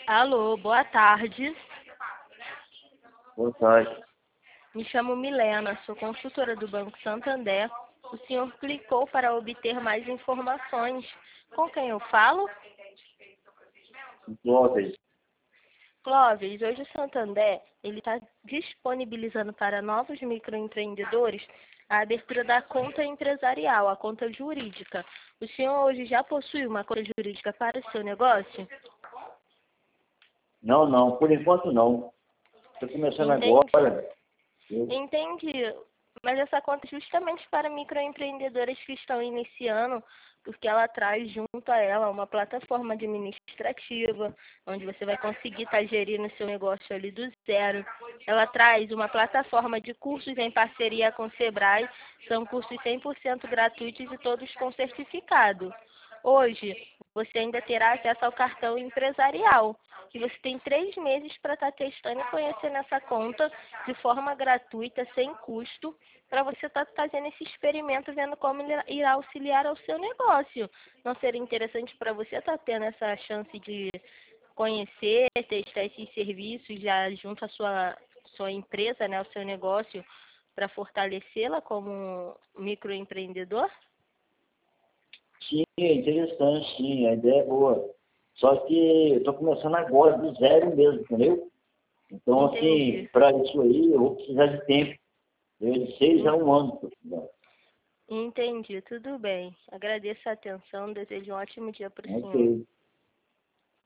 Alô, boa tarde. Boa tarde. Me chamo Milena, sou consultora do Banco Santander. O senhor clicou para obter mais informações. Com quem eu falo? Clóvis. Clóvis, hoje o Santander está disponibilizando para novos microempreendedores a abertura da conta empresarial, a conta jurídica. O senhor hoje já possui uma conta jurídica para o seu negócio? Não, por enquanto não. Estou começando Entendi. agora. Entendi. Mas essa conta é justamente para microempreendedores que estão iniciando, porque ela traz junto a ela uma plataforma administrativa, onde você vai conseguir estar gerindo o seu negócio ali do zero. Ela traz uma plataforma de cursos em parceria com o Sebrae, são cursos 100% gratuitos e todos com certificado. Hoje, você ainda terá acesso ao cartão empresarial, que você tem 3 meses para estar testando e conhecendo essa conta de forma gratuita, sem custo, para você estar fazendo esse experimento, vendo como ele irá auxiliar ao seu negócio. Não seria interessante para você estar tendo essa chance de conhecer, testar esses serviços já junto à sua empresa, né, ao seu negócio, para fortalecê-la como microempreendedor? Sim, é interessante, sim, a ideia é boa. Só que eu estou começando agora, do zero mesmo, entendeu? Então, Entendi. assim, para isso aí, eu vou precisar de tempo. De 6 a 1 ano. Entendi, tudo bem. Agradeço a atenção, desejo um ótimo dia para o senhor. Ok.